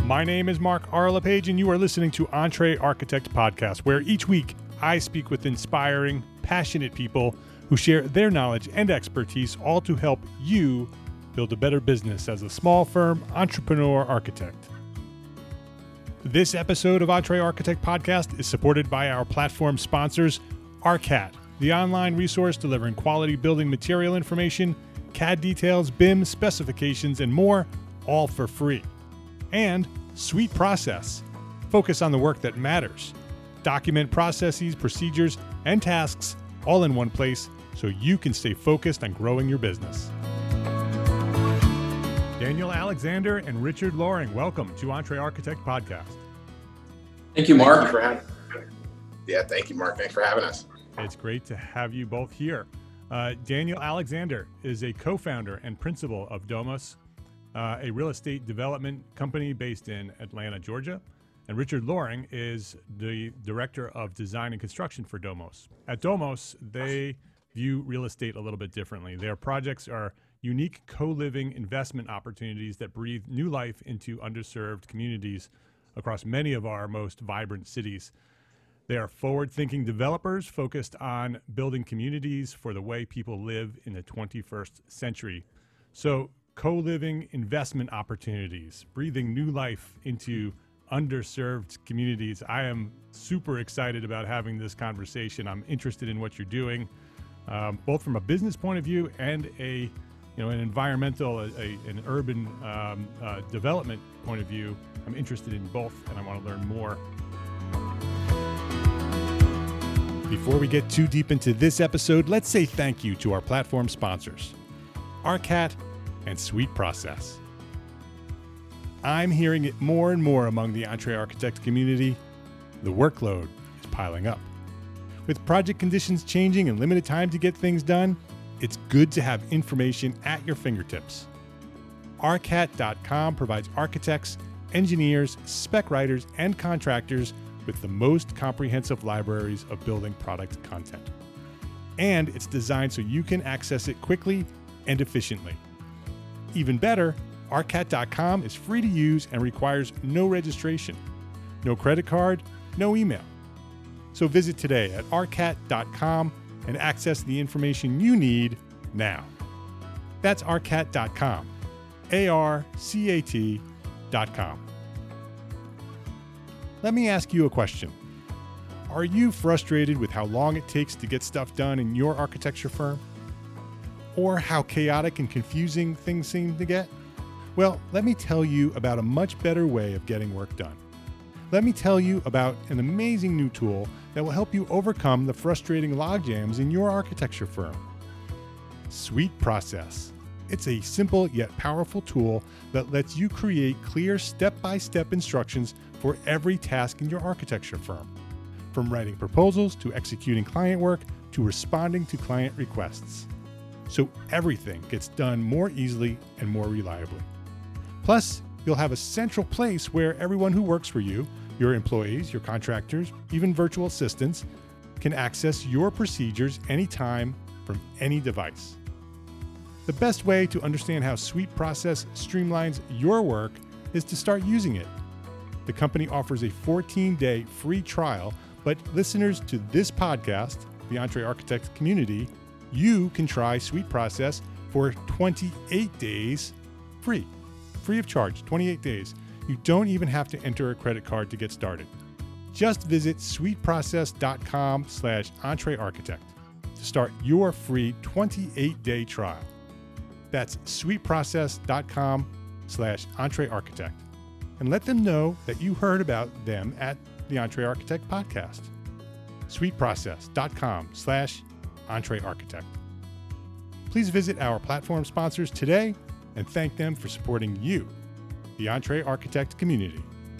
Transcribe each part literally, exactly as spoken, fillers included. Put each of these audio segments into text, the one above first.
My name is Mark R. LePage, and you are listening to Entre Architect Podcast, where each week I speak with inspiring, passionate people who share their knowledge and expertise, all to help you build a better business as a small firm entrepreneur architect. This episode of Entre Architect Podcast is supported by our platform sponsors, ARCAT, the online resource delivering quality building material information, C A D details, B I M specifications, and more, all for free. And Sweet Process. Focus on the work that matters. Document processes, procedures, and tasks all in one place so you can stay focused on growing your business. Daniel Alexander and Richard Loring, welcome to Entre Architect Podcast. Thank you, Mark. Thank you for having Yeah, thank you, Mark. Thanks for having us. It's great to have you both here. Uh, Daniel Alexander is a co-founder and principal of Domos, uh, a real estate development company based in Atlanta, Georgia. And Richard Loring is the director of design and construction for Domos. At Domos, they view real estate a little bit differently. Their projects are unique co-living investment opportunities that breathe new life into underserved communities across many of our most vibrant cities. They are forward-thinking developers focused on building communities for the way people live in the twenty-first century. So co-living investment opportunities, breathing new life into underserved communities. I am super excited about having this conversation. I'm interested in what you're doing, um, both from a business point of view and a, you know, an environmental, a, a, an urban um, uh, development point of view. I'm interested in both, and I want to learn more. Before we get too deep into this episode, let's say thank you to our platform sponsors, ARCAT and Sweet Process. I'm hearing it more and more among the Entre Architect community. The workload is piling up. With project conditions changing and limited time to get things done, it's good to have information at your fingertips. arcat dot com provides architects, engineers, spec writers, and contractors with the most comprehensive libraries of building product content. And it's designed so you can access it quickly and efficiently. Even better, arcat dot com is free to use and requires no registration, no credit card, no email. So visit today at arcat dot com and access the information you need now. That's arcat dot com, A R C A T dot com. Let me ask you a question. Are you frustrated with how long it takes to get stuff done in your architecture firm? Or how chaotic and confusing things seem to get? Well, let me tell you about a much better way of getting work done. Let me tell you about an amazing new tool that will help you overcome the frustrating logjams in your architecture firm. Sweet Process. It's a simple yet powerful tool that lets you create clear step-by-step instructions for every task in your architecture firm, from writing proposals to executing client work to responding to client requests. So everything gets done more easily and more reliably. Plus, you'll have a central place where everyone who works for you, your employees, your contractors, even virtual assistants, can access your procedures anytime from any device. The best way to understand how Sweet Process streamlines your work is to start using it. The company offers a fourteen-day free trial, but listeners to this podcast, the Entre Architect community, you can try Sweet Process for twenty-eight days free. Free of charge, twenty-eight days. You don't even have to enter a credit card to get started. Just visit sweetprocess dot com slash entrearchitect to start your free twenty-eight day trial. That's sweetprocess dot com slash entrearchitect. And let them know that you heard about them at the Entre Architect podcast. sweetprocess dot com slash entrearchitect. Please visit our platform sponsors today and thank them for supporting you, the Entre Architect community.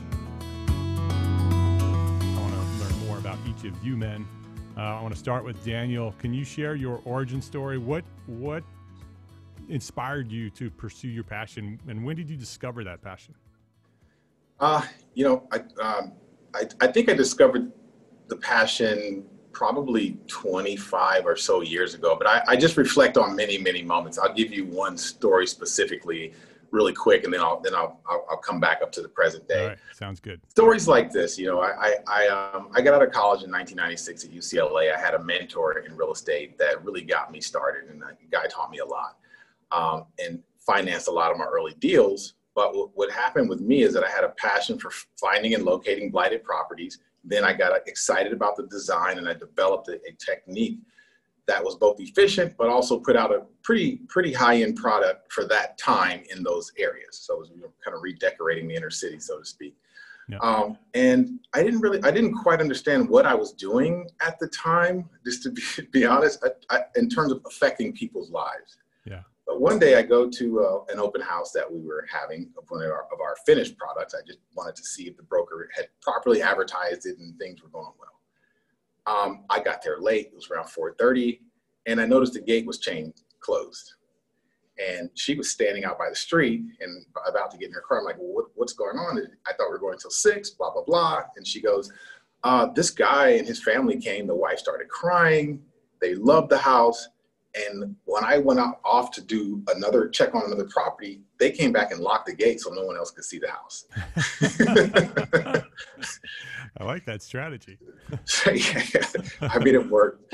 I want to learn more about each of you men. Uh, I want to start with Daniel. Can you share your origin story? What what inspired you to pursue your passion, and when did you discover that passion? Uh, you know, I, um, I I think I discovered the passion probably twenty-five or so years ago, but I, I just reflect on many, many moments. I'll give you one story specifically. really quick, and then I'll then I'll I'll, I'll come back up to the present day. All right, sounds good. Stories like this, you know, I I I, um, I got out of college in nineteen ninety-six at U C L A. I had a mentor in real estate that really got me started, and the guy taught me a lot, um, and financed a lot of my early deals. But w- what happened with me is that I had a passion for finding and locating blighted properties. Then I got excited about the design, and I developed a, a technique that was both efficient, but also put out a pretty, pretty high-end product for that time in those areas. So it was, you know, kind of redecorating the inner city, so to speak. Yeah. Um, and I didn't really, I didn't quite understand what I was doing at the time, just to be, be honest, I, I, in terms of affecting people's lives. Yeah. But one day I go to uh, an open house that we were having of one of our, of our finished products. I just wanted to see if the broker had properly advertised it and things were going well. Um, I got there late. It was around four thirty, and I noticed the gate was chain closed. And she was standing out by the street and about to get in her car. I'm like, well, what, what's going on? I thought we were going until six, blah, blah, blah. And she goes, uh, this guy and his family came. The wife started crying. They loved the house. And when I went out off to do another check on another property, they came back and locked the gate so no one else could see the house. I like that strategy. I mean, it worked.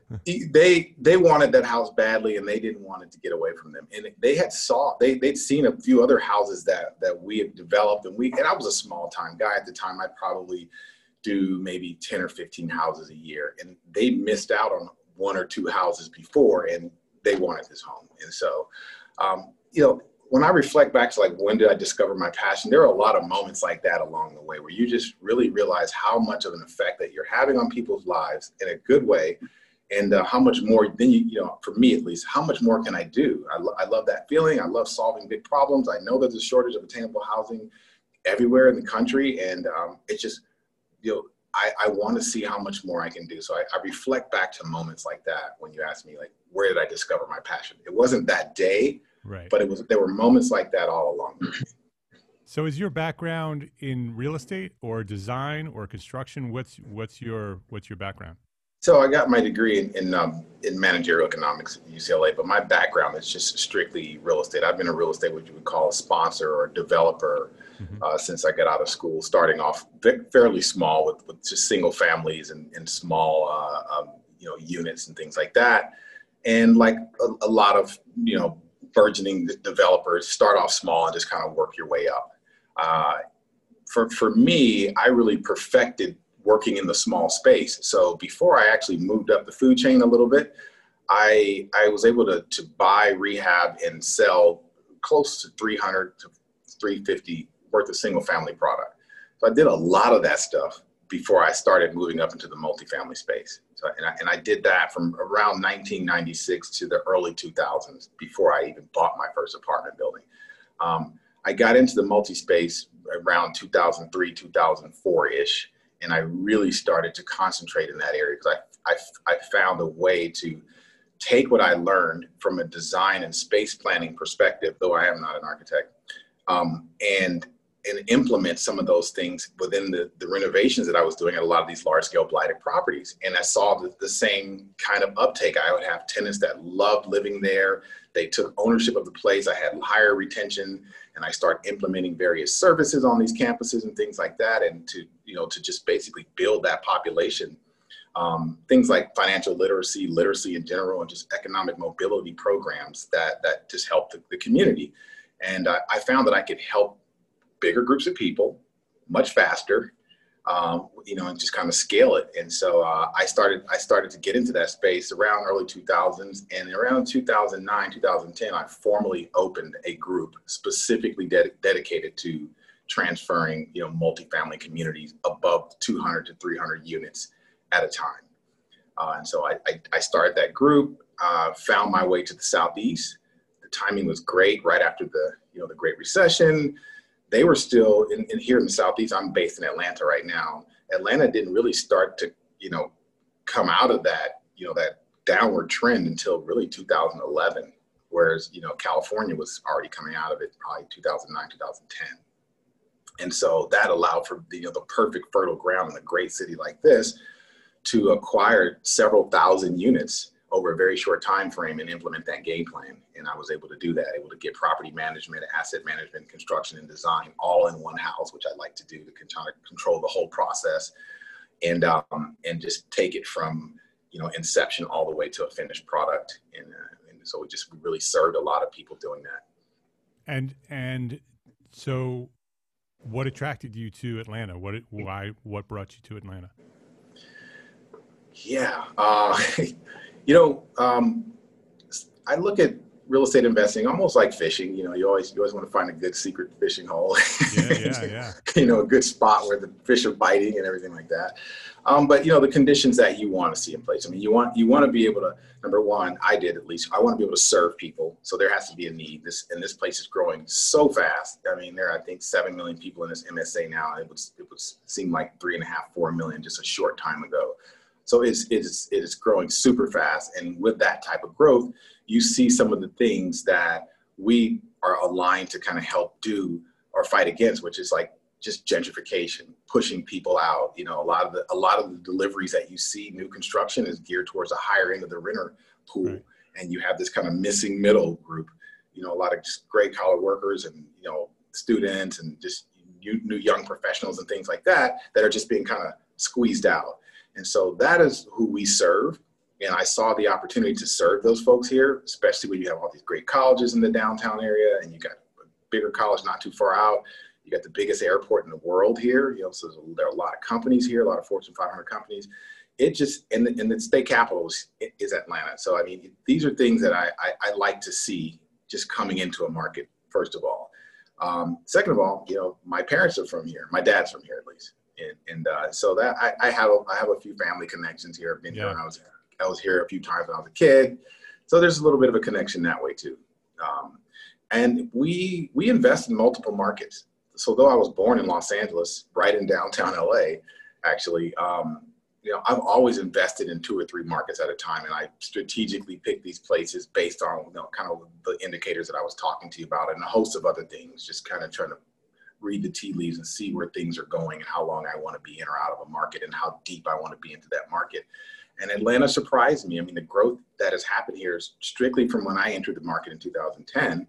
They they wanted that house badly, and they didn't want it to get away from them. And they had saw they they'd seen a few other houses that that we had developed, and we and I was a small time guy at the time. I'd probably do maybe ten or fifteen houses a year, and they missed out on one or two houses before, and they wanted this home. And so, um, you know, when I reflect back to like, when did I discover my passion? There are a lot of moments like that along the way where you just really realize how much of an effect that you're having on people's lives in a good way. And uh, how much more, then you, you know, for me at least, how much more can I do? I, lo- I love that feeling. I love solving big problems. I know there's a shortage of attainable housing everywhere in the country. And um, it's just, you know, I, I want to see how much more I can do. So I, I reflect back to moments like that when you ask me, like, where did I discover my passion? It wasn't that day, right? But it was. There were moments like that all along the way. So is your background in real estate or design or construction? What's what's your what's your background? So I got my degree in in, um, in managerial economics at U C L A, but my background is just strictly real estate. I've been a real estate, what you would call a sponsor or a developer, mm-hmm. uh, since I got out of school, starting off fairly small with, with just single families and, and small, uh, um, you know, units and things like that. And like a, a lot of, you know, burgeoning developers, start off small and just kind of work your way up. Uh, for, for me, I really perfected working in the small space. So before I actually moved up the food chain a little bit, I I was able to to buy, rehab, and sell close to three hundred to three fifty worth of single family product. So I did a lot of that stuff before I started moving up into the multifamily space. So and I, and I did that from around nineteen ninety-six to the early two thousands before I even bought my first apartment building. Um, I got into the multi space around two thousand three, two thousand four ish. And I really started to concentrate in that area because I, I, I found a way to take what I learned from a design and space planning perspective, though I am not an architect, um, and and implement some of those things within the, the renovations that I was doing at a lot of these large scale blighted properties. And I saw the, the same kind of uptake. I would have tenants that loved living there. They took ownership of the place. I had higher retention, and I started implementing various services on these campuses and things like that. And to, you know, to just basically build that population, um, things like financial literacy, literacy in general, and just economic mobility programs that, that just help the, the community. And I, I found that I could help bigger groups of people much faster, um, you know, and just kind of scale it. And so uh, I started, I started to get into that space around early two thousands, and around two thousand nine, two thousand ten, I formally opened a group specifically de- dedicated to transferring, you know, multifamily communities above two hundred to three hundred units at a time. Uh, and so I, I, I started that group, uh, found my way to the Southeast. The timing was great right after the, you know, the Great Recession. They were still in, in here in the Southeast. I'm based in Atlanta right now. Atlanta didn't really start to, you know, come out of that, you know, that downward trend until really two thousand eleven, whereas, you know, California was already coming out of it probably two thousand nine, two thousand ten. And so that allowed for, you know, the perfect fertile ground in a great city like this to acquire several thousand units over a very short time frame and implement that game plan. And I was able to do that, able to get property management, asset management, construction, and design all in one house, which I like to do to con- control the whole process and um, and just take it from, you know, inception all the way to a finished product. And, uh, and so we just we really served a lot of people doing that. And and so what attracted you to Atlanta? What why what brought you to Atlanta? Yeah, uh, you know, um, I look at real estate investing almost like fishing. You know, you always you always want to find a good secret fishing hole. Yeah, yeah, yeah. You know, a good spot where the fish are biting and everything like that. Um, but you know, the conditions that you want to see in place. I mean, you want you want to be able to. Number one, I did at least. I want to be able to serve people. So there has to be a need. This and this place is growing so fast. I mean, there are, I think seven million people in this M S A now. It would it would seem like three and a half, four million just a short time ago. So it's it's it's growing super fast, and with that type of growth, you see some of the things that we are aligned to kind of help do or fight against, which is like just gentrification, pushing people out. You know, a lot of the a lot of the deliveries that you see, new construction is geared towards the higher end of the renter pool, right. And you have this kind of missing middle group. You know, a lot of just gray collar workers and you know students and just new, new young professionals and things like that that are just being kind of squeezed out. And so that is who we serve. And I saw the opportunity to serve those folks here, especially when you have all these great colleges in the downtown area and you got a bigger college not too far out. You got the biggest airport in the world here. You know, so there are a lot of companies here, a lot of Fortune five hundred companies. It just, and the, and the state capital is, is Atlanta. So, I mean, these are things that I, I, I like to see just coming into a market, first of all. Um, second of all, you know, my parents are from here. My dad's from here, at least. And, and uh, so that I, I have a, I have a few family connections here. I've been yeah. here when I was I was here a few times when I was a kid. So there's a little bit of a connection that way too. Um, and we we invest in multiple markets. So though I was born in Los Angeles, right in downtown L A, actually, um, you know, I've always invested in two or three markets at a time, and I strategically pick these places based on you know kind of the indicators that I was talking to you about, and a host of other things. Just kind of trying to read the tea leaves and see where things are going and how long I want to be in or out of a market and how deep I want to be into that market. And Atlanta surprised me. I mean, the growth that has happened here is strictly from when I entered the market in two thousand ten.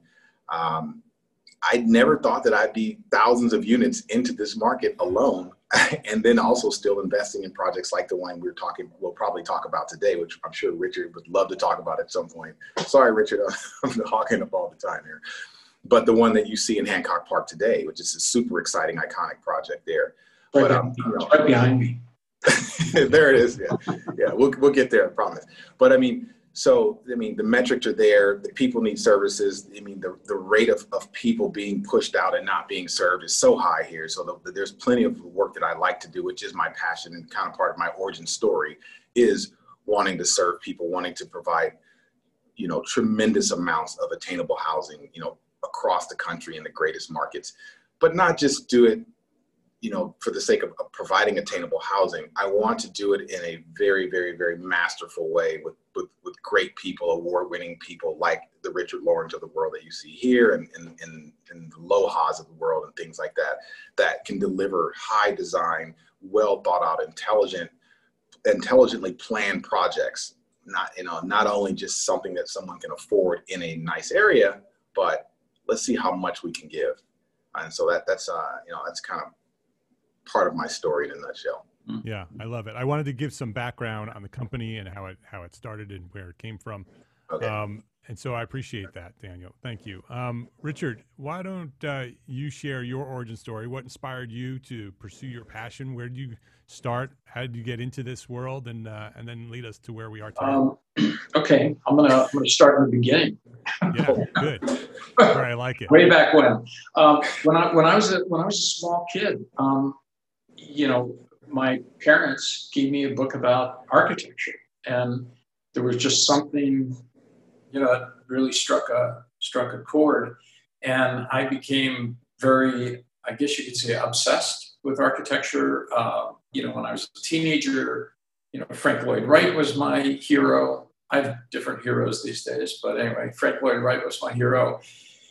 Um, I never thought that I'd be thousands of units into this market alone, and then also still investing in projects like the one we're talking, we'll probably talk about today, which I'm sure Richard would love to talk about at some point. Sorry, Richard, I'm hawking up all the time here. But the one that you see in Hancock Park today, which is a super exciting, iconic project there. Right, but, um, you know, right behind me. There it is. Yeah, yeah. We'll we'll get there, I promise. But I mean, so I mean, the metrics are there. The people need services. I mean, the the rate of, of people being pushed out and not being served is so high here. So the, there's plenty of work that I like to do, which is my passion and kind of part of my origin story, is wanting to serve people, wanting to provide, you know, tremendous amounts of attainable housing, you know, across the country in the greatest markets, but not just do it, you know, for the sake of, of providing attainable housing. I want to do it in a very, very, very masterful way with, with, with great people, award-winning people like the Richard Lawrence of the world that you see here and, and, and, and the Lohas of the world and things like that, that can deliver high design, well thought out, intelligent, intelligently planned projects. Not, you know, not only just something that someone can afford in a nice area, but let's see how much we can give. And so that that's, uh, you know, that's kind of part of my story in a nutshell. Yeah, I love it. I wanted to give some background on the company and how it how it started and where it came from. Okay. Um, and so I appreciate that, Daniel. Thank you. Um, Richard, why don't uh, you share your origin story? What inspired you to pursue your passion? Where did you start? How did you get into this world? And uh, and then lead us to where we are today. Um, okay, I'm gonna I'm gonna start in the beginning. Yeah, good. All right, I like it. Way back when, um, when I when I was a when I was a small kid, um, you know, my parents gave me a book about architecture, and there was just something, you know, that really struck a struck a chord, and I became very, I guess you could say, obsessed with architecture. Uh, you know, when I was a teenager, you know, Frank Lloyd Wright was my hero. I have different heroes these days, but anyway, Frank Lloyd Wright was my hero.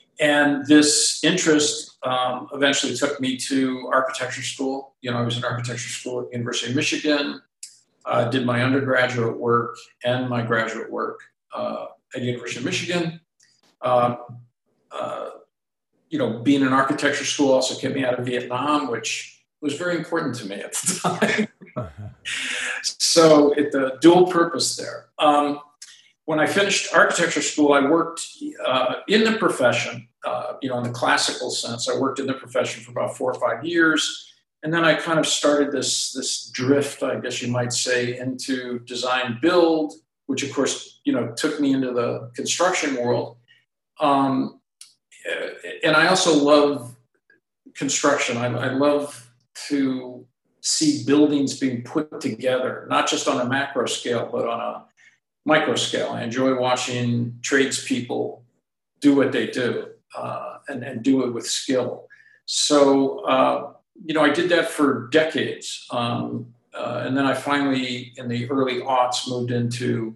And this interest um, eventually took me to architecture school. You know, I was in architecture school at the University of Michigan. uh, did my undergraduate work and my graduate work uh, at University of Michigan. Uh, uh, you know, being in architecture school also kept me out of Vietnam, which was very important to me at the time. So it, the dual purpose there. Um, when I finished architecture school, I worked uh, in the profession, uh, you know, in the classical sense. I worked in the profession for about four or five years. And then I kind of started this, this drift, I guess you might say, into design build, which of course, you know, took me into the construction world. Um, and I also love construction. I, I love to see buildings being put together, not just on a macro scale, but on a micro scale. I enjoy watching tradespeople do what they do uh, and, and do it with skill. So, uh, you know, I did that for decades. Um, uh, and then I finally, in the early aughts, moved into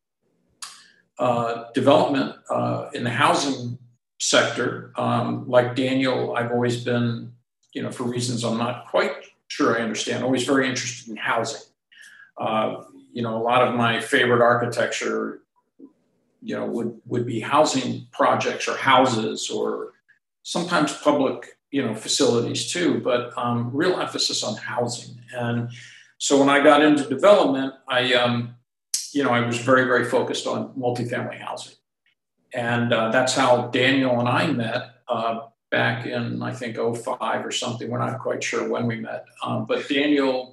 uh, development uh, in the housing sector. Um, like Daniel, I've always been, you know, for reasons I'm not quite sure I understand, always very interested in housing. Uh, you know, a lot of my favorite architecture, you know, would, would be housing projects or houses or sometimes public, you know, facilities too, but um, real emphasis on housing. And so when I got into development, I, um, you know, I was very, very focused on multifamily housing. And uh, that's how Daniel and I met uh, back in, I think, oh five or something. We're not quite sure when we met. Um, but Daniel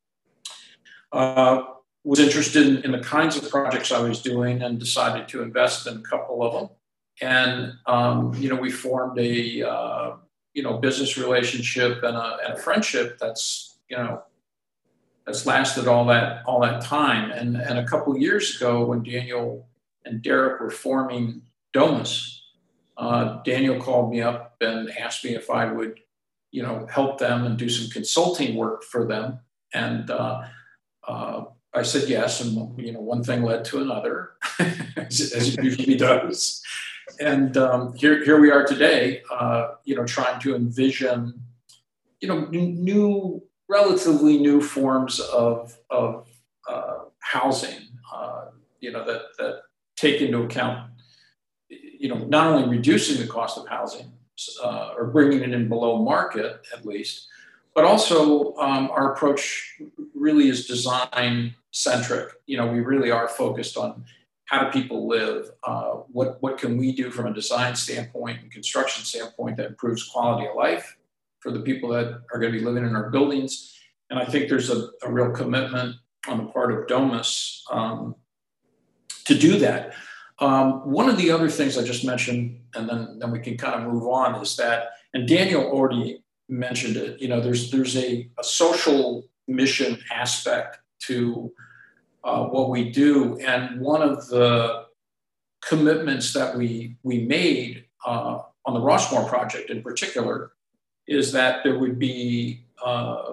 uh, was interested in, in the kinds of projects I was doing and decided to invest in a couple of them. And, um, you know, we formed a, uh, you know, business relationship and a, and a friendship that's, you know, that's lasted all that, all that time. And, and a couple of years ago when Daniel and Derek were forming Domus, uh, Daniel called me up and asked me if I would, you know, help them and do some consulting work for them. And uh, uh, I said yes. And, you know, one thing led to another, as, as it usually does. And um, here, here we are today, uh, you know, trying to envision, you know, new, relatively new forms of, of uh, housing, uh, you know, that, that take into account, you know, not only reducing the cost of housing uh, or bringing it in below market, at least, but also um, our approach really is design centric. You know, we really are focused on how do people live? Uh, what, what can we do from a design standpoint and construction standpoint that improves quality of life for the people that are going to be living in our buildings? And I think there's a, a real commitment on the part of Domus um, to do that. Um, one of the other things I just mentioned, and then, then we can kind of move on, is that, and Daniel already mentioned it, you know, there's, there's a, a social mission aspect to Uh, what we do. And one of the commitments that we we made uh, on the Rossmore project in particular is that there would be uh,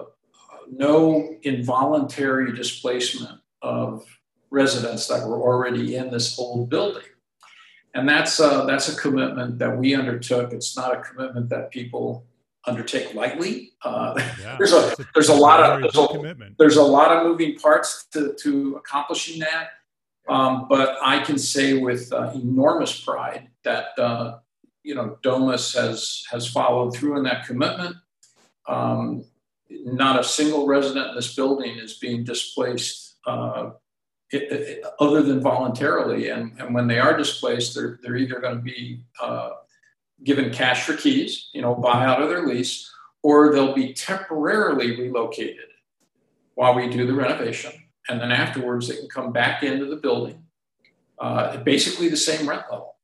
no involuntary displacement of residents that were already in this old building. And that's uh, that's a commitment that we undertook. It's not a commitment that people undertake lightly. Uh, yeah, there's a there's a lot of there's a, there's a lot of moving parts to, to accomplishing that. Um, but I can say with uh, enormous pride that uh, you know Domus has has followed through in that commitment. Um, not a single resident in this building is being displaced uh, it, it, other than voluntarily, and and when they are displaced, they're they're either going to be uh, given cash for keys, you know, buy out of their lease, or they'll be temporarily relocated while we do the renovation. And then afterwards, they can come back into the building uh, at basically the same rent level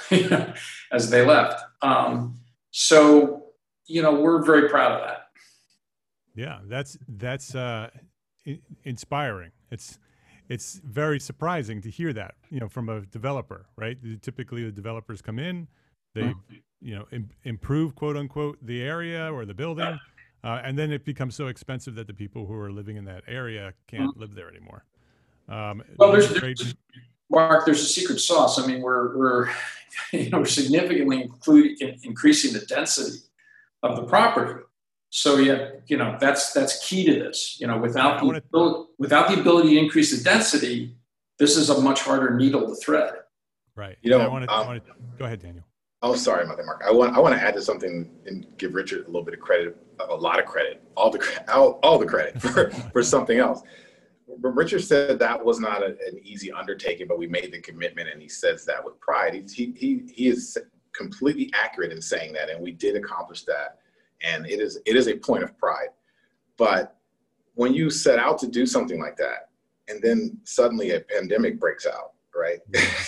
as they left. Um, so, you know, we're very proud of that. Yeah, that's that's uh, I- inspiring. It's it's very surprising to hear that, you know, from a developer, right? Typically, the developers come in, they, you know, im- improve, quote unquote, the area or the building. Uh, and then it becomes so expensive that the people who are living in that area can't mm-hmm. live there anymore. Um, well, there's, there's, Mark, there's a secret sauce. I mean, we're, we're, you know, we're significantly include, in, increasing the density of the property. So yeah, you know, that's that's key to this. You know, without I the wanna- ability, without the ability to increase the density, this is a much harder needle to thread. Right. You know, I want to um, go ahead, Daniel. Oh, sorry about that, Mark. I want I want to add to something and give Richard a little bit of credit, a lot of credit, all the cre- all, all the credit for, for something else. But Richard said that was not a, an easy undertaking, but we made the commitment, and he says that with pride. He he he is completely accurate in saying that, and we did accomplish that, and it is it is a point of pride. But when you set out to do something like that, and then suddenly a pandemic breaks out, right?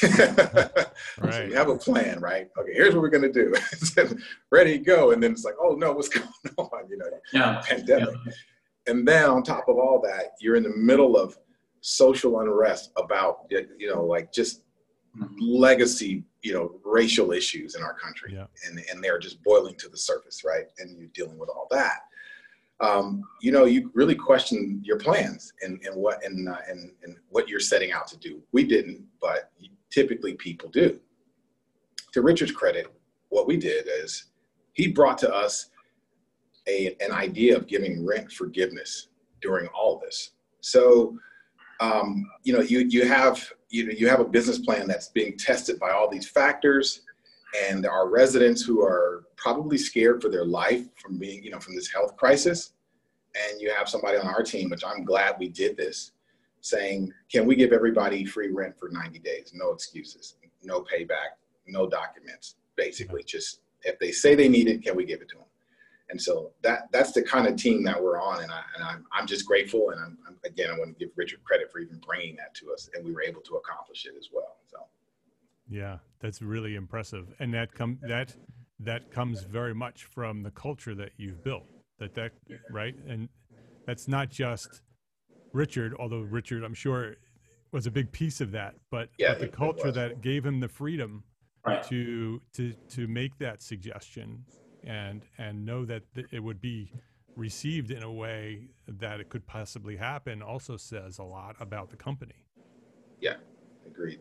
Right. So you have a plan, right? Okay, here's what we're gonna do. Ready, go. And then it's like, oh no, what's going on? You know, Yeah. pandemic. Yeah. And then on top of all that, you're in the middle of social unrest about, you know, like just Mhm. legacy, you know, racial issues in our country. Yeah. And, and they're just boiling to the surface, right? And you're dealing with all that. Um, you know, you really question your plans and, and what and, uh, and and what you're setting out to do. We didn't, but typically people do. To Richard's credit, what we did is he brought to us a an idea of giving rent forgiveness during all this. So, um, you know, you you have you know you have a business plan that's being tested by all these factors. And our residents who are probably scared for their life from being, you know, from this health crisis. And you have somebody on our team, which I'm glad we did this, saying, can we give everybody free rent for ninety days? No excuses, no payback, no documents, basically. Just if they say they need it, can we give it to them? And so that that's the kind of team that we're on. And, I, and I'm, I'm just grateful. And I'm, I'm, again, I want to give Richard credit for even bringing that to us. And we were able to accomplish it as well. So. Yeah, that's really impressive, and that come that that comes very much from the culture that you've built. That that right, and that's not just Richard, although Richard, I'm sure, was a big piece of that. But, Yeah, but the it culture was. that gave him the freedom Right. to to to make that suggestion and and know that th- it would be received in a way that it could possibly happen also says a lot about the company. Yeah, agreed.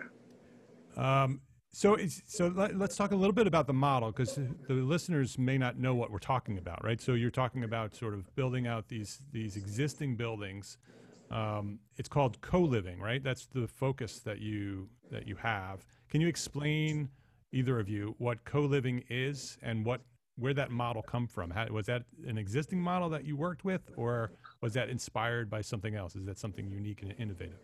Um, so, it's, so let, let's talk a little bit about the model, because the listeners may not know what we're talking about, right? So you're talking about sort of building out these these existing buildings. Um, it's called co-living, right? That's the focus that you that you have. Can you explain, either of you, what co-living is and what where that model come from? How, was that an existing model that you worked with, or was that inspired by something else? Is that something unique and innovative?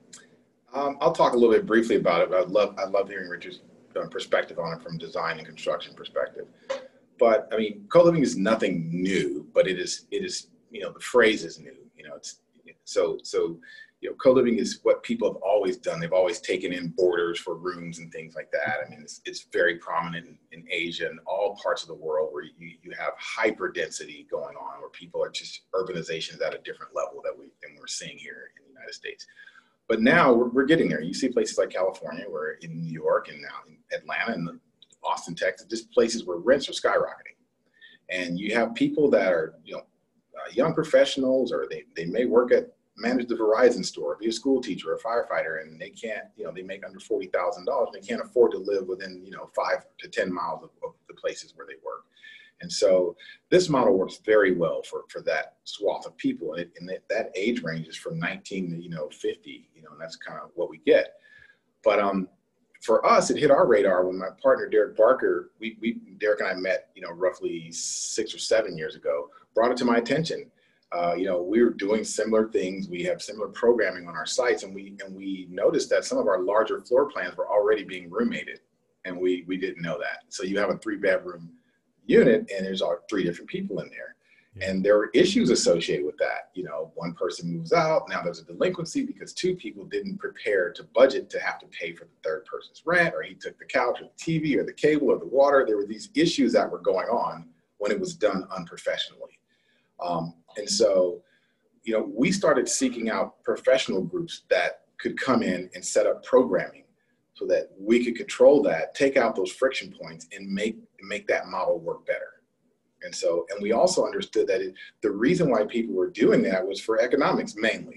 Um, I'll talk a little bit briefly about it, but I'd love, I'd love hearing Richard's uh, perspective on it from design and construction perspective. But I mean, co-living is nothing new, but it is, it is, you know, the phrase is new, you know, it's so, so, you know, co-living is what people have always done. They've always taken in boarders for rooms and things like that. I mean, it's, it's very prominent in, in Asia and all parts of the world where you, you have hyper density going on, where people are just urbanizations at a different level that we, than we're seeing here in the United States. But now we're, we're getting there. You see places like California, where in New York and now in Atlanta and Austin, Texas, just places where rents are skyrocketing. And you have people that are, you know, uh, young professionals, or they, they may work at, manage the Verizon store, be a school teacher or a firefighter, and they can't, you know, they make under forty thousand dollars. They can't afford to live within, you know, five to ten miles of, of the places where they work. And so this model works very well for, for that swath of people. And, it, and it, that age range is from nineteen to, you know, fifty, you know, and that's kind of what we get. But um, for us, it hit our radar when my partner, Derek Barker, we, we, Derek and I met, you know, roughly six or seven years ago, brought it to my attention. Uh, you know, we were doing similar things. We have similar programming on our sites, and we, and we noticed that some of our larger floor plans were already being roommated, and we, we didn't know that. So you have a three bedroom unit and there's all three different people in there. Yeah. And there were issues associated with that. You know, one person moves out, now there's a delinquency because two people didn't prepare to budget to have to pay for the third person's rent, or he took the couch or the T V or the cable or the water. There were these issues that were going on when it was done unprofessionally. Um, and so, you know, we started seeking out professional groups that could come in and set up programming so that we could control that, take out those friction points, and make make that model work better. And so, and we also understood that it, the reason why people were doing that was for economics mainly,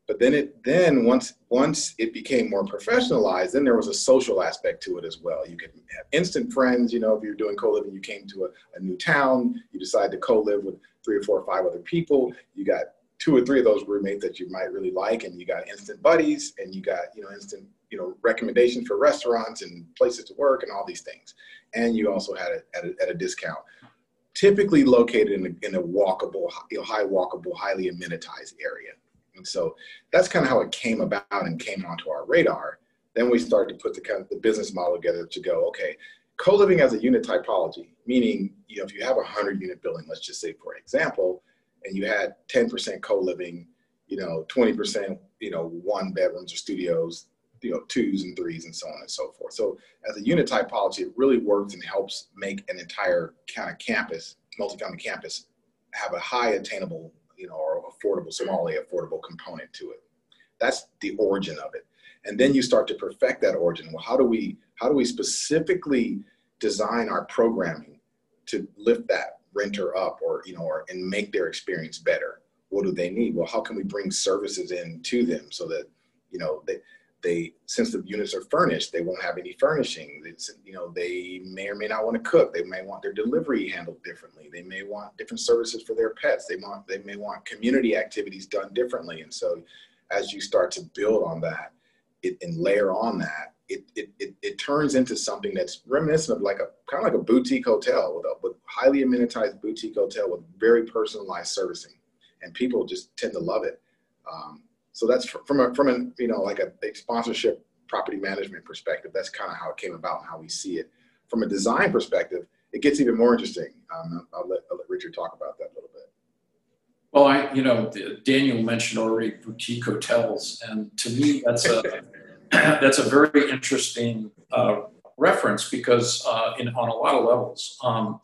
But then it then once once it became more professionalized, then there was a social aspect to it as well. You could have instant friends. You know, if you're doing co-living, you came to a, a new town, you decide to co-live with three or four or five other people. You got two or three of those roommates that you might really like, and you got instant buddies, and you got, you know, instant, you know, recommendations for restaurants and places to work and all these things. And you also had it at a, at a discount, typically located in a, in a walkable, you know, high walkable, highly amenitized area. And so that's kind of how it came about and came onto our radar. Then we started to put the kind of the business model together to go, okay, co-living as a unit typology, meaning, you know, if you have a hundred unit building, let's just say, for example, and you had ten percent co-living, you know, twenty percent, you know, one bedrooms or studios, you know, twos and threes and so on and so forth. So as a unit typology, it really works and helps make an entire kind of campus, multifamily campus, have a high attainable, you know, or affordable, small A affordable component to it. That's the origin of it. And then you start to perfect that origin. Well, how do we, how do we specifically design our programming to lift that renter up, or, you know, or, and make their experience better? What do they need? Well, how can we bring services in to them so that, you know, they, they, since the units are furnished, they won't have any furnishing. It's, you know, they may or may not want to cook. They may want their delivery handled differently. They may want different services for their pets. They want, they may want community activities done differently. And so as you start to build on that it, and layer on that, it, it, it, it turns into something that's reminiscent of like a, kind of like a boutique hotel, with a with highly amenitized boutique hotel with very personalized servicing. And people just tend to love it. Um, So that's from a, from a, you know, like a, a sponsorship property management perspective. That's kind of how it came about and how we see it. From a design perspective, it gets even more interesting. Um, I'll, let, I'll let Richard talk about that a little bit. Well, I, you know, Daniel mentioned already boutique hotels, and to me, that's a that's a very interesting uh, reference because uh, in on a lot of levels. Um,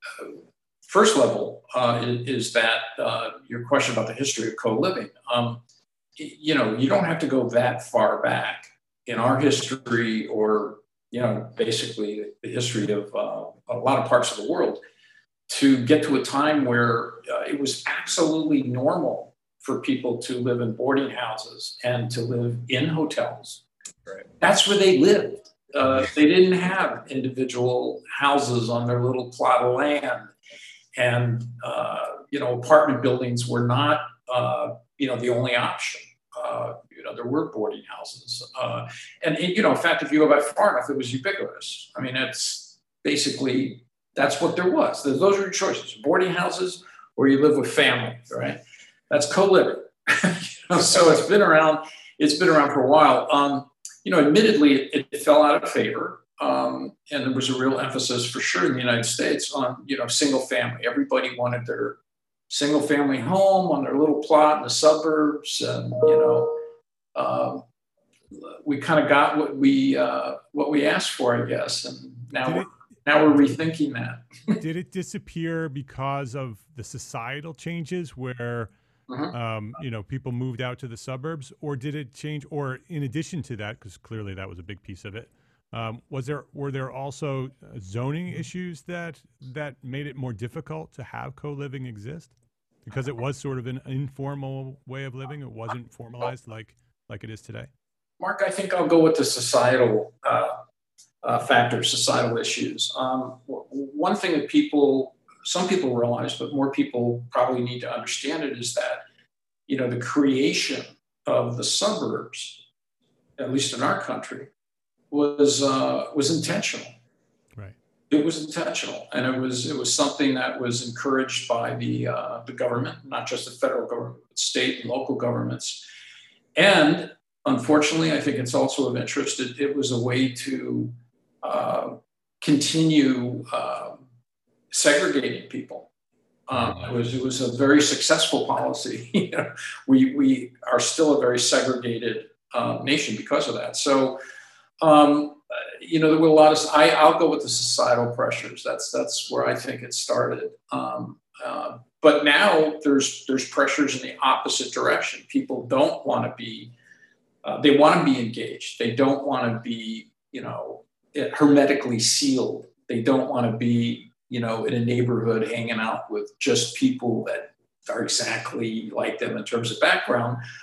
first level uh, is, is that uh, your question about the history of co-living. Um, you know, you don't have to go that far back in our history, or, you know, basically the history of uh, a lot of parts of the world, to get to a time where uh, it was absolutely normal for people to live in boarding houses and to live in hotels. Right. That's where they lived. Uh, they didn't have individual houses on their little plot of land. And, uh, you know, apartment buildings were not, uh, you know, the only option. Uh, you know, there were boarding houses. Uh, and, you know, in fact, if you go back far enough, it was ubiquitous. I mean, it's basically, that's what there was. Those are your choices: boarding houses, or you live with family, right? That's co-living. You know, so it's been around, it's been around for a while. Um, you know, admittedly, it, it fell out of favor. Um, and there was a real emphasis for sure in the United States on, you know, single family. Everybody wanted their single family home on their little plot in the suburbs. And, you know, um, we kind of got what we, uh, what we asked for, I guess. And now we're, now we're rethinking that. Did it disappear because of the societal changes where, uh-huh. um, you know, people moved out to the suburbs, or did it change? Or in addition to that, because clearly that was a big piece of it, um, was there, were there also zoning issues that, that made it more difficult to have co-living exist? Because it was sort of an informal way of living. It wasn't formalized like, like it is today. Mark, I think I'll go with the societal uh, uh, factors, societal issues. Um, one thing that people, some people realize, but more people probably need to understand it, is that, you know, the creation of the suburbs, at least in our country, was uh, was intentional. Right. It was intentional, and it was it was something that was encouraged by the uh, the government, not just the federal government, but state and local governments. And unfortunately, I think it's also of interest. It, it was a way to uh, continue uh, segregating people. Um, it was it was a very successful policy. You know, we we are still a very segregated uh, nation because of that. So. Um, you know, there were a lot of, I, I'll go with the societal pressures. That's, that's where I think it started. Um, uh, but now there's, there's pressures in the opposite direction. People don't want to be, uh, they want to be engaged. They don't want to be, you know, hermetically sealed. They don't want to be, you know, in a neighborhood hanging out with just people that are exactly like them in terms of background.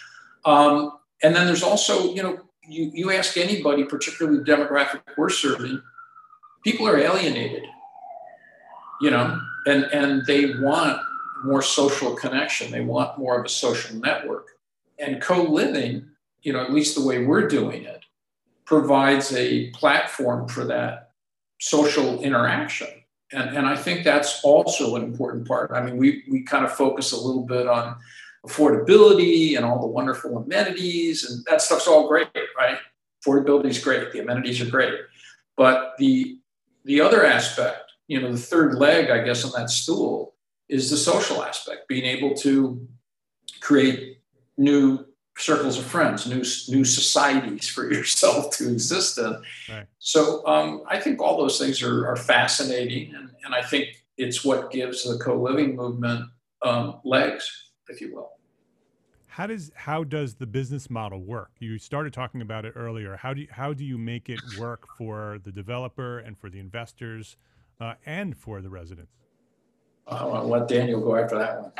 Um, and then there's also, you know, you, you ask anybody, particularly the demographic we're serving, people are alienated, you know, and, and they want more social connection. They want more of a social network. And co-living, you know, at least the way we're doing it, provides a platform for that social interaction. And, and I think that's also an important part. I mean, we, we kind of focus a little bit on affordability and all the wonderful amenities, and that stuff's all great, right? Affordability is great. The amenities are great. But the, the other aspect, you know, the third leg, I guess, on that stool is the social aspect, being able to create new circles of friends, new new societies for yourself to exist in. Right. So um, I think all those things are, are fascinating, and, and I think it's what gives the co-living movement um, legs, if you will. How does how does the business model work? You started talking about it earlier. How do you, how do you make it work for the developer and for the investors uh, and for the residents? I'll let Daniel go after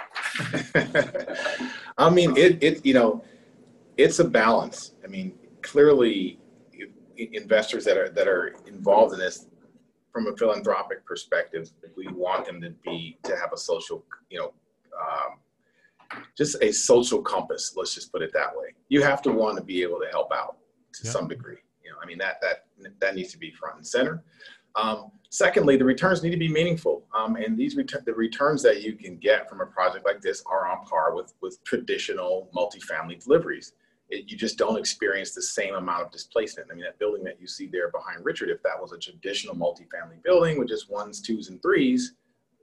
that one. I mean, it it you know. It's a balance. I mean, clearly, investors that are that are involved in this, from a philanthropic perspective, we want them to be to have a social, you know, um, just a social compass. Let's just put it that way. You have to want to be able to help out to yeah. some degree. You know, I mean that that that needs to be front and center. Um, secondly, the returns need to be meaningful, um, and these return the returns that you can get from a project like this are on par with with traditional multifamily deliveries. It, you just don't experience the same amount of displacement. I mean, that building that you see there behind Richard, if that was a traditional multifamily building with just ones, twos, and threes,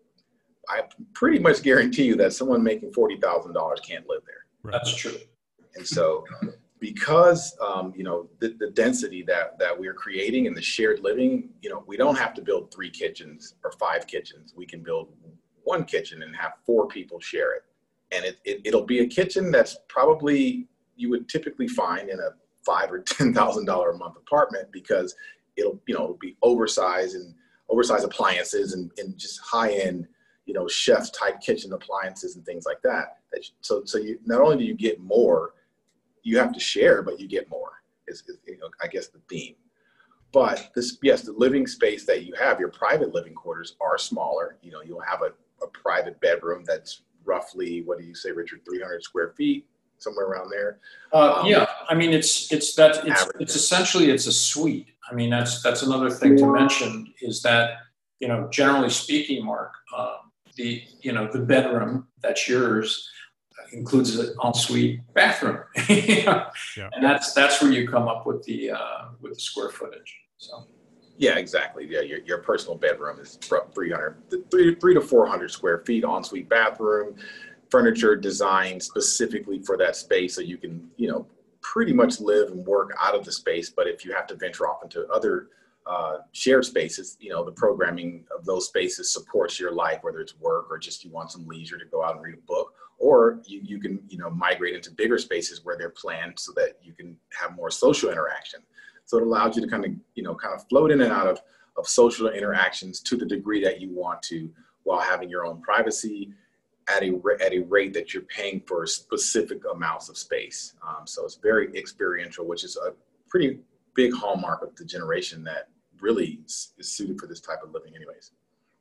I pretty much guarantee you that someone making forty thousand dollars can't live there. Right. That's true. And so because, um, you know, the, the density that, that we're creating and the shared living, you know, we don't have to build three kitchens or five kitchens. We can build one kitchen and have four people share it. And it, it, it'll be a kitchen that's probably you would typically find in a five or ten thousand dollar a month apartment, because it'll you know it'll be oversized and oversized appliances and, and just high end you know chef type kitchen appliances and things like that. that so so you not only do you get more, you have to share, but you get more. Is, is you know I guess the theme. But this yes, the living space that you have, your private living quarters are smaller. You know you'll have a, a private bedroom that's roughly, what do you say, Richard, three hundred square feet. Somewhere around there. Uh, um, yeah, I mean, it's it's that it's average. it's essentially it's a suite. I mean, that's that's another thing to mention is that you know, generally speaking, Mark, um, the you know the bedroom that's yours includes an ensuite bathroom, yeah. And that's that's where you come up with the uh, with the square footage. So. Yeah, exactly. Yeah, your your personal bedroom is three hundred, three, three to four hundred square feet, ensuite bathroom. Furniture designed specifically for that space, so you can, you know, pretty much live and work out of the space. But if you have to venture off into other uh, shared spaces, you know, the programming of those spaces supports your life, whether it's work or just you want some leisure to go out and read a book, or you, you can, you know, migrate into bigger spaces where they're planned so that you can have more social interaction. So it allows you to kind of, you know, kind of float in and out of, of social interactions to the degree that you want to, while having your own privacy, at a at a rate that you're paying for specific amounts of space. Um, so it's very experiential, which is a pretty big hallmark of the generation that really is, is suited for this type of living anyways.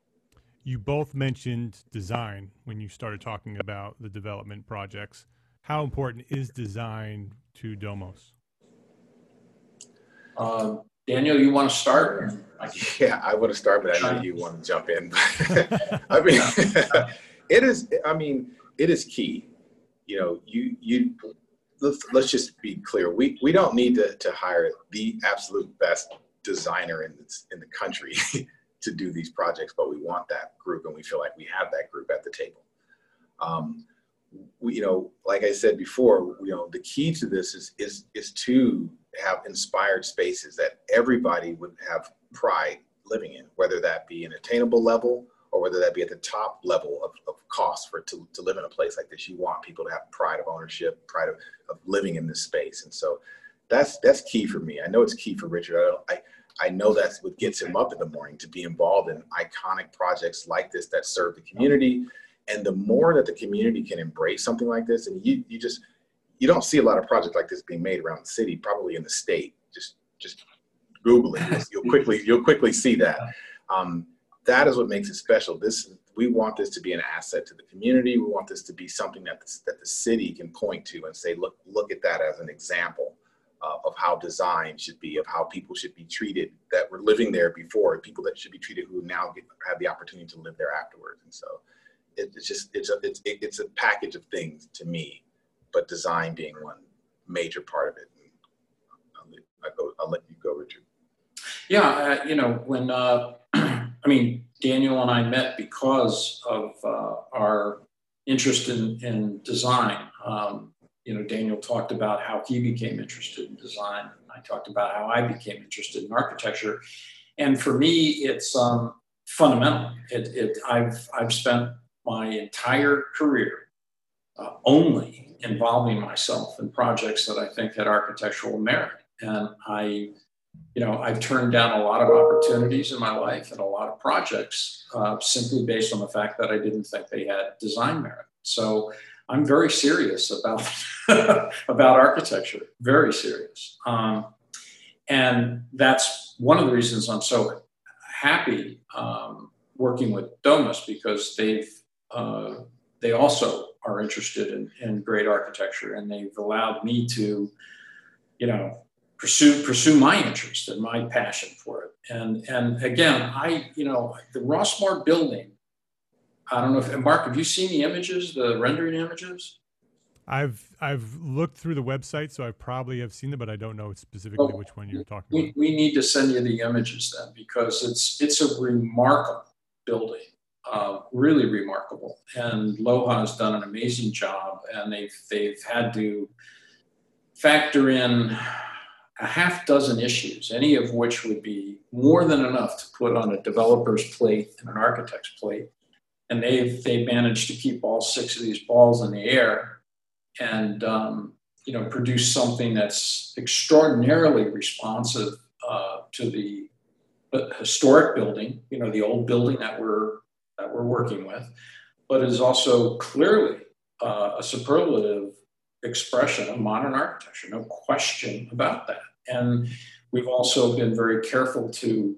You both mentioned design when you started talking about the development projects. How important is design to Domos? Uh, Daniel, you want to start? Yeah, I want to start, but I know you want to jump in. I mean, it is, I mean, it is key. You know, you, you, let's, let's just be clear. We, we don't need to, to hire the absolute best designer in this, in the country to do these projects, but we want that group, and we feel like we have that group at the table. Um, we, you know, like I said before, you know, the key to this is, is, is to have inspired spaces that everybody would have pride living in, whether that be an attainable level or whether that be at the top level of, of cost for to, to live in a place like this. You want people to have pride of ownership, pride of, of living in this space. And so that's that's key for me. I know it's key for Richard. I, don't, I I know that's what gets him up in the morning, to be involved in iconic projects like this that serve the community. And the more that the community can embrace something like this, and you you just you don't see a lot of projects like this being made around the city, probably in the state. Just just Google it. You'll, you'll quickly you'll quickly see that. Um, that is what makes it special. This we want this to be an asset to the community. We want this to be something that the, that the city can point to and say, look look at that as an example uh, of how design should be, of how people should be treated that were living there before, people that should be treated who now get, have the opportunity to live there afterwards. And so it, it's just it's a it's it's a package of things to me, but design being one major part of it. I'll let, I'll go, I'll let you go, Richard. Yeah, uh, you know, when, uh, I mean, Daniel and I met because of uh, our interest in, in design. Um, you know, Daniel talked about how he became interested in design. And I talked about how I became interested in architecture. And for me, it's um, fundamental. It, it, I've, I've spent my entire career uh, only involving myself in projects that I think had architectural merit. And I You know, I've turned down a lot of opportunities in my life and a lot of projects uh, simply based on the fact that I didn't think they had design merit. So I'm very serious about about architecture, very serious. Um, and that's one of the reasons I'm so happy um, working with Domus, because they've uh, they also are interested in, in great architecture, and they've allowed me to, you know, pursue pursue my interest and my passion for it. And and again, I, you know, the Rossmore building, I don't know if, Mark, have you seen the images, the rendering images? I've I've looked through the website, so I probably have seen them, but I don't know specifically oh, which one you're talking we, about. We need to send you the images then, because it's it's a remarkable building, uh, really remarkable. And Loha has done an amazing job, and they've they've had to factor in a half dozen issues, any of which would be more than enough to put on a developer's plate and an architect's plate. And they've, they've managed to keep all six of these balls in the air and, um, you know, produce something that's extraordinarily responsive uh, to the historic building, you know, the old building that we're, that we're working with, but is also clearly uh, a superlative expression of modern architecture, no question about that. And we've also been very careful to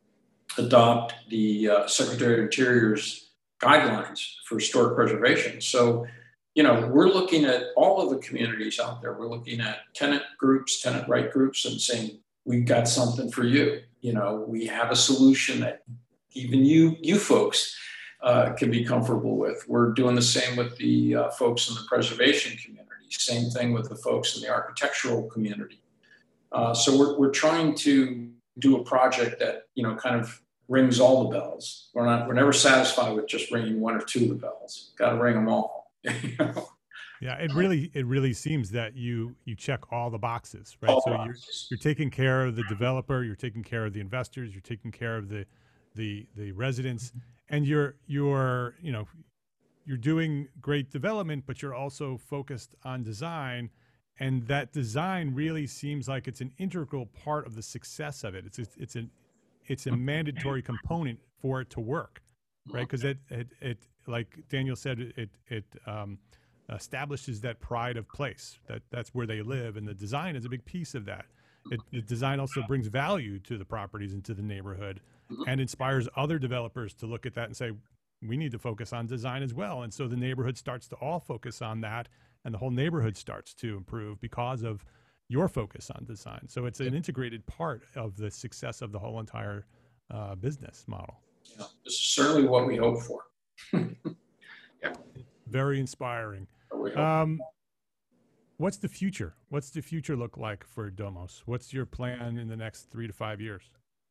adopt the uh, Secretary of Interior's guidelines for historic preservation. So, you know, we're looking at all of the communities out there. We're looking at tenant groups, tenant right groups, and saying, we've got something for you. You know, we have a solution that even you, you folks uh, can be comfortable with. We're doing the same with the uh, folks in the preservation community. Same thing with the folks in the architectural community. Uh, so we're we're trying to do a project that, you know, kind of rings all the bells. We're not we're never satisfied with just ringing one or two of the bells. Got to ring them all. You know? Yeah, it really it really seems that you you check all the boxes, right? All so boxes. you're you're taking care of the developer, you're taking care of the investors, you're taking care of the the the residents, and you're you're you know. You're doing great development, but you're also focused on design, and that design really seems like it's an integral part of the success of it. It's a, it's an it's a mandatory component for it to work, right? Because it, it it like Daniel said, it it um, establishes that pride of place. That that's where they live, and the design is a big piece of that. It, the design also brings value to the properties and to the neighborhood, and inspires other developers to look at that and say, we need to focus on design as well. And so the neighborhood starts to all focus on that, and the whole neighborhood starts to improve because of your focus on design. So it's an integrated part of the success of the whole entire uh, business model. Yeah, this is certainly what we hope for. Yeah. Very inspiring. Um, what's the future? What's the future look like for Domos? What's your plan in the next three to five years?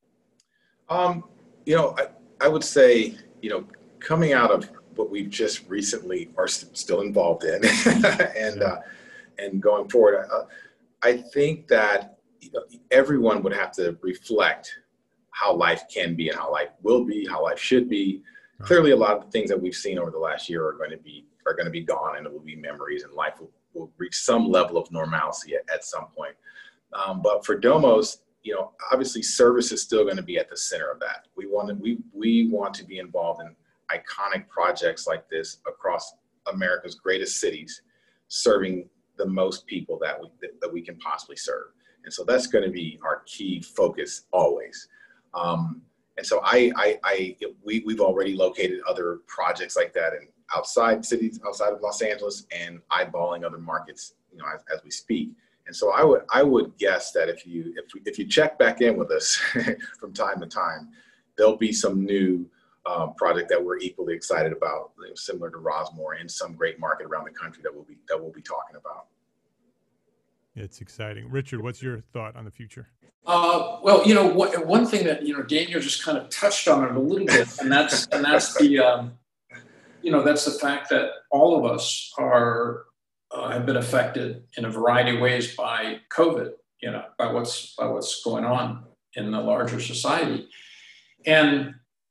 Um, you know, I, I would say, you know, coming out of what we've just recently are st- still involved in and uh, and going forward, uh, I think that, you know, everyone would have to reflect how life can be and how life will be, how life should be. Right. Clearly, a lot of the things that we've seen over the last year are going to be are going to be gone, and it will be memories, and life will, will reach some level of normalcy at, at some point. Um, but for Domos, you know, obviously service is still going to be at the center of that. We want to, we, we want to be involved in iconic projects like this across America's greatest cities, serving the most people that we that, that we can possibly serve. And so that's going to be our key focus always. Um, and so I, I, I we, we've already located other projects like that in outside cities, outside of Los Angeles, and eyeballing other markets, you know, as, as we speak. And so I would, I would guess that if you, if, if you check back in with us from time to time, there'll be some new um, project that we're equally excited about, you know, similar to Rossmoor in some great market around the country that we'll be, that we'll be talking about. It's exciting. Richard, what's your thought on the future? Uh, well, you know, what, one thing that, you know, Daniel just kind of touched on it a little bit, and that's, and that's the, um, you know, that's the fact that all of us are, uh, have been affected in a variety of ways by COVID, you know, by what's, by what's going on in the larger society. And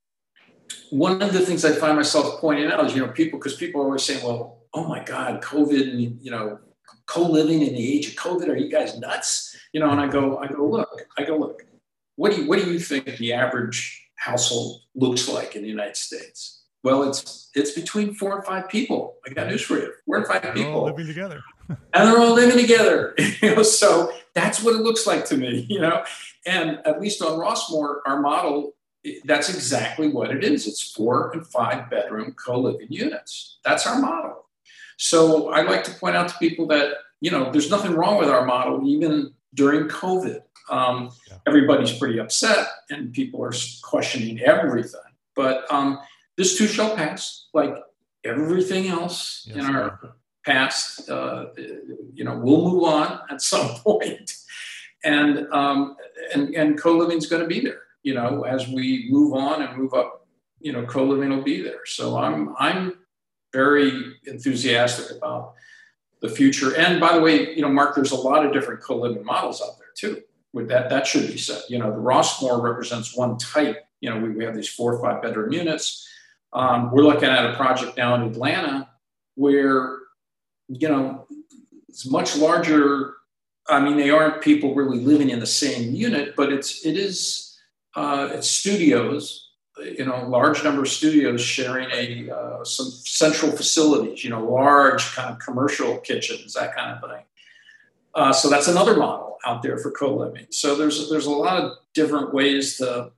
one of the things I find myself pointing out is, you know, people, because people are always saying, well, oh my God, COVID, and, you know, co-living in the age of COVID, are you guys nuts? You know, and I go, I go, look, I go, look, what do you, what do you think the average household looks like in the United States? Well, it's, it's between four and five people. I got news for you. Four and five they're people all living together. and they're all living together. You know, so that's what it looks like to me, you know, and at least on Rossmoor, our model, that's exactly what it is. It's four and five bedroom co-living units. That's our model. So I like to point out to people that, you know, there's nothing wrong with our model, even during COVID. Um, yeah. Everybody's pretty upset and people are questioning everything. But um, this too shall pass, like everything else yes, in our sir. past. Uh, you know, we'll move on at some point. And, um, and, and co-living is going to be there. You know, as we move on and move up, you know, co-living will be there. So I'm, I'm very enthusiastic about the future. And by the way, you know, Mark, there's a lot of different co-living models out there too. With that, that should be said. You know, the Rossmoor represents one type. You know, we, we have these four or five bedroom units. Um, we're looking at a project now in Atlanta where, you know, it's much larger. I mean, they aren't people really living in the same unit, but it's, it is, Uh, it's studios, you know, large number of studios sharing a uh, some central facilities, you know, large kind of commercial kitchens, that kind of thing. Uh, so that's another model out there for co-living. So there's there's a lot of different ways to,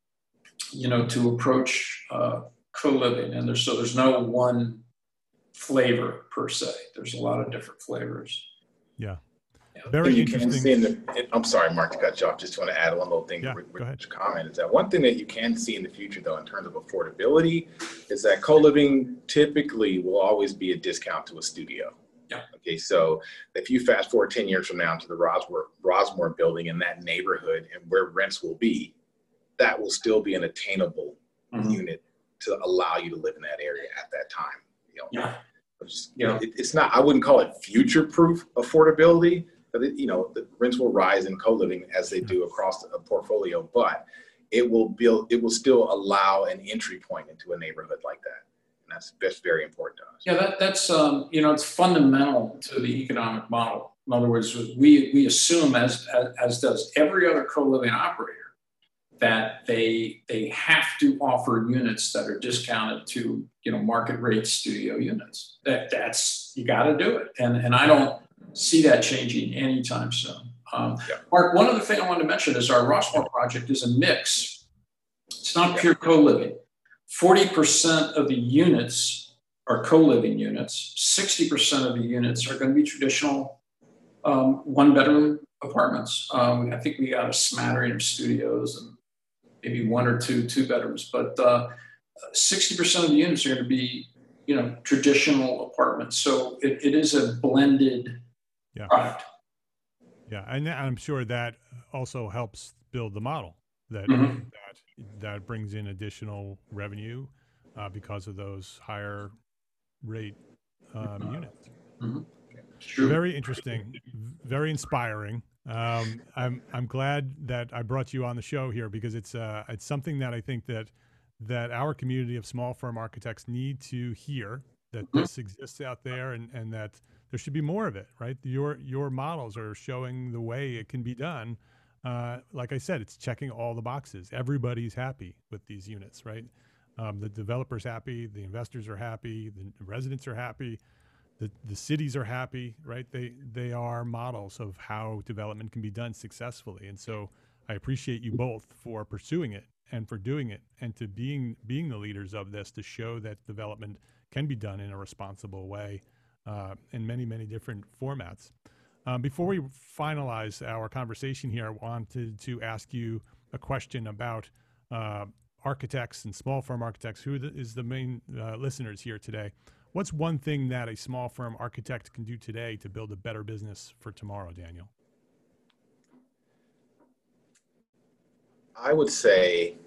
you know, to approach uh, co-living, and there's so there's no one flavor per se. There's a lot of different flavors. Yeah. Very you interesting. Can see in the, I'm sorry, Mark, to cut you off. Just want to add one little thing yeah, to Richard's comment is that one thing that you can see in the future, though, in terms of affordability, is that co-living typically will always be a discount to a studio. Yeah. Okay, so if you fast forward ten years from now to the Rossmoor, Rossmoor building in that neighborhood and where rents will be, that will still be an attainable mm-hmm. unit to allow you to live in that area at that time. You know, yeah. Just, yeah. It, it's not, I wouldn't call it future-proof affordability. But it, you know, the rents will rise in co-living as they do across a portfolio, but it will build, it will still allow an entry point into a neighborhood like that. And that's, that's very important to us. Yeah, that, that's, um, you know, it's fundamental to the economic model. In other words, we, we assume, as, as, as does every other co-living operator, that they, they have to offer units that are discounted to, you know, market rate studio units. That, that's, you got to do it. And, and I don't see that changing anytime soon. Um, yeah. Mark, one other thing I wanted to mention is our Rossmoor project is a mix. It's not pure co-living. forty percent of the units are co-living units. sixty percent of the units are going to be traditional um, one-bedroom apartments. Um, I think we got a smattering of studios and maybe one or two two-bedrooms, but uh, sixty percent of the units are going to be, you know, traditional apartments. So it, it is a blended yeah. product. Yeah, and I'm sure that also helps build the model that mm-hmm. that that brings in additional revenue uh, because of those higher rate um, units. Mm-hmm. Sure. Very interesting, very inspiring. Um, I'm I'm glad that I brought you on the show here because it's uh, it's something that I think that that our community of small firm architects need to hear, that mm-hmm. this exists out there, and, and that there should be more of it, right? Your your models are showing the way it can be done. Uh, like I said, it's checking all the boxes. Everybody's happy with these units, right? Um, the developer's happy, the investors are happy, the residents are happy. the, the cities are happy, right? They they are models of how development can be done successfully. And so I appreciate you both for pursuing it and for doing it and to being being the leaders of this to show that development can be done in a responsible way uh, in many, many different formats. Um, before we finalize our conversation here, I wanted to ask you a question about uh, architects and small firm architects. Who is the main uh, listeners here today? What's one thing that a small firm architect can do today to build a better business for tomorrow, Daniel? I would say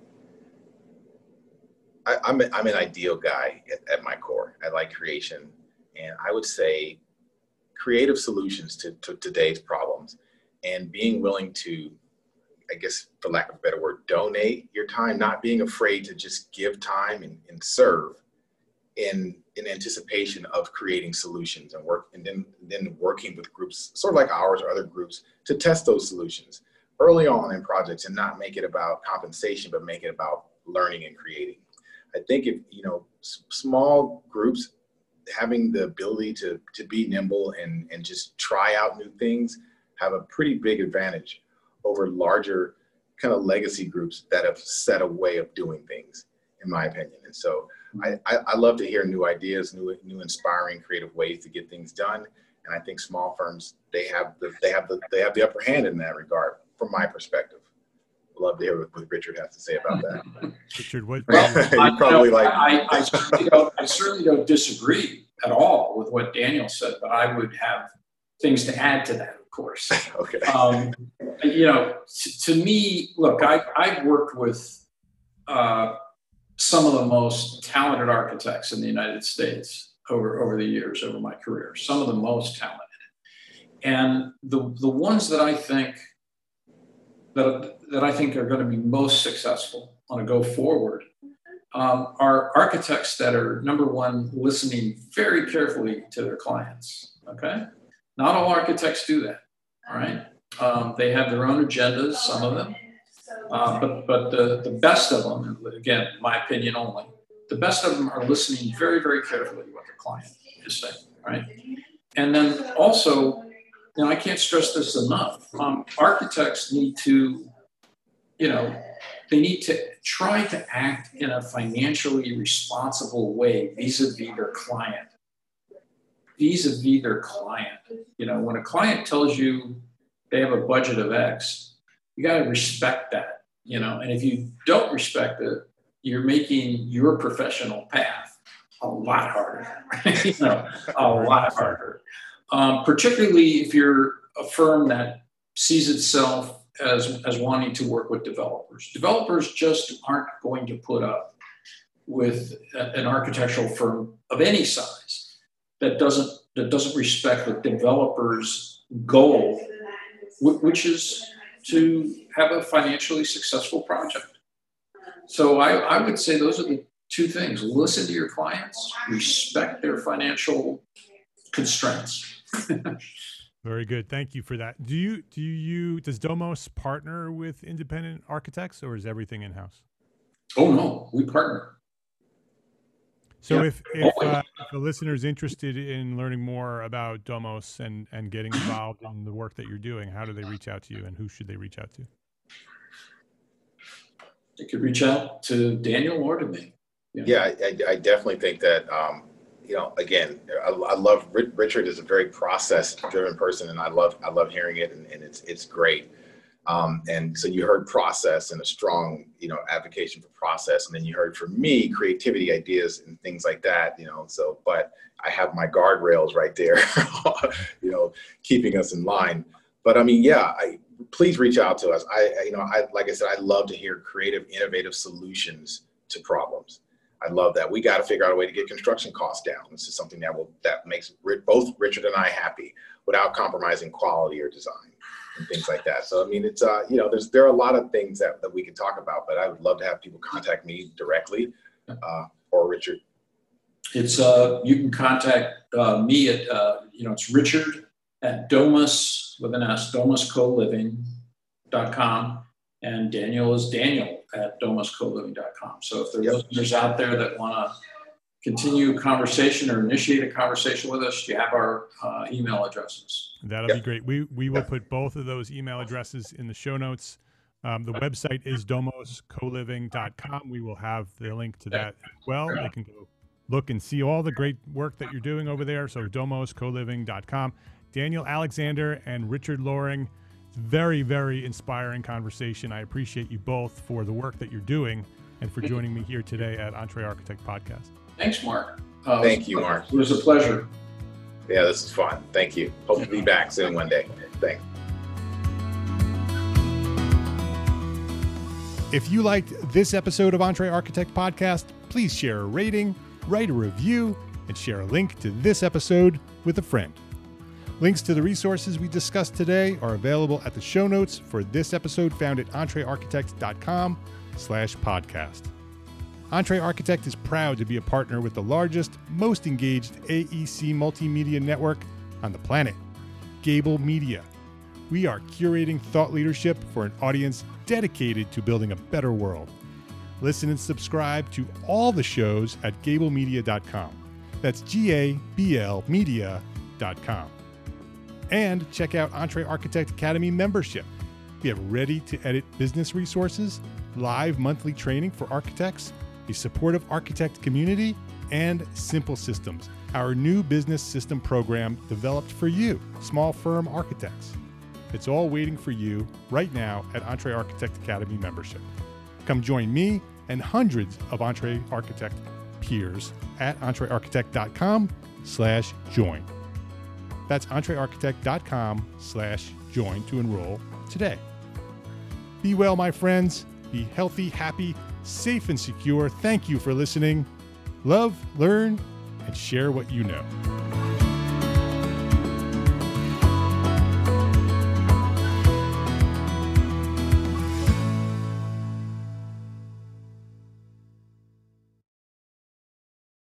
I, I'm, a, I'm an ideal guy at, at my core. I like creation. And I would say creative solutions to, to today's problems and being willing to, I guess, for lack of a better word, donate your time, not being afraid to just give time and, and serve in, in anticipation of creating solutions and work, and then, then working with groups sort of like ours or other groups to test those solutions early on in projects and not make it about compensation, but make it about learning and creating. I think if, you know, s- small groups having the ability to, to be nimble and, and just try out new things have a pretty big advantage over larger kind of legacy groups that have set a way of doing things, in my opinion. And so I, I, I love to hear new ideas, new, new inspiring, creative ways to get things done. And I think small firms, they have the, they have the, they have the upper hand in that regard, from my perspective. Love to hear what, what Richard has to say about that. Richard, what? Well, you I, probably you know, like. I, I, certainly don't, I certainly don't disagree at all with what Daniel said, but I would have things to add to that, of course. Okay. Um, you know, to, to me, look, I, I've worked with uh, some of the most talented architects in the United States over, over the years, over my career, some of the most talented. And the, the ones that I think that, that I think are going to be most successful on a go forward um, are architects that are, number one, listening very carefully to their clients, okay? Not all architects do that, all right? Um, they have their own agendas, some of them, uh, but, but the, the best of them, again, my opinion only, the best of them are listening very, very carefully to what the client is saying, right? And then also, you know, I can't stress this enough. Um, architects need to, you know, they need to try to act in a financially responsible way vis-a-vis their client. Vis-a-vis their client. You know, when a client tells you they have a budget of X, you got to respect that, you know, and if you don't respect it, you're making your professional path a lot harder, you know, a lot harder. Um, particularly if you're a firm that sees itself as, as wanting to work with developers. Developers just aren't going to put up with a, an architectural firm of any size that doesn't, that doesn't respect the developer's goal, which is to have a financially successful project. So I, I would say those are the two things. Listen to your clients, respect their financial constraints. Very good. Thank you for that. Do you, do you, does Domos partner with independent architects or is everything in-house? Oh, no, we partner. So Yeah. if, if, uh, if a listener is interested in learning more about Domos and, and getting involved in the work that you're doing, how do they reach out to you and who should they reach out to? They could reach out to Daniel or to me. Yeah, yeah I, I definitely think that, um, you know, again, I, I love Richard is a very process-driven person, and I love I love hearing it, and, and it's it's great. Um, and so you heard process and a strong, you know, advocacy for process, and then you heard from me creativity, ideas, and things like that. You know, so but I have my guardrails right there, you know, keeping us in line. But I mean, yeah, I please reach out to us. I, I you know, I like I said, I love to hear creative, innovative solutions to problems. I love that. We got to figure out a way to get construction costs down. This is something that will that makes both Richard and I happy without compromising quality or design and things like that. So I mean, it's uh, you know, there's there are a lot of things that, that we can talk about, but I would love to have people contact me directly uh, or Richard. It's uh, you can contact uh, me at uh, you know, it's Richard at Domus with an S, domus co living dot com. And Daniel is Daniel at domus co living dot com. So if there are Yep. listeners out there that want to continue conversation or initiate a conversation with us, you have our uh, email addresses. That'll yep. be great. We we will put both of those email addresses in the show notes. Um, the website is domos co living dot com. We will have the link to that as well. They can go look and see all the great work that you're doing over there. So domos co living dot com. Daniel Alexander and Richard Loring. Very, very inspiring conversation. I appreciate you both for the work that you're doing and for joining me here today at EntreArchitect Podcast. Thanks, Mark. Uh, Thank you, Mark. It was a pleasure. Yeah, this is fun. Thank you. Hope to be back soon one day. Thanks. If you liked this episode of EntreArchitect Podcast, please share a rating, write a review, and share a link to this episode with a friend. Links to the resources we discussed today are available at the show notes for this episode found at entrearchitect dot com slash podcast. EntreArchitect is proud to be a partner with the largest, most engaged A E C multimedia network on the planet, Gable Media. We are curating thought leadership for an audience dedicated to building a better world. Listen and subscribe to all the shows at gable media dot com. That's G A B L media dot com. And check out EntreArchitect Academy membership. We have ready-to-edit business resources, live monthly training for architects, a supportive architect community, and Simple Systems, our new business system program developed for you, small firm architects. It's all waiting for you right now at EntreArchitect Academy membership. Come join me and hundreds of EntreArchitect peers at entrearchitect dot com slash join. That's entrearchitect dot com slash join to enroll today. Be well, my friends. Be healthy, happy, safe, and secure. Thank you for listening. Love, learn, and share what you know.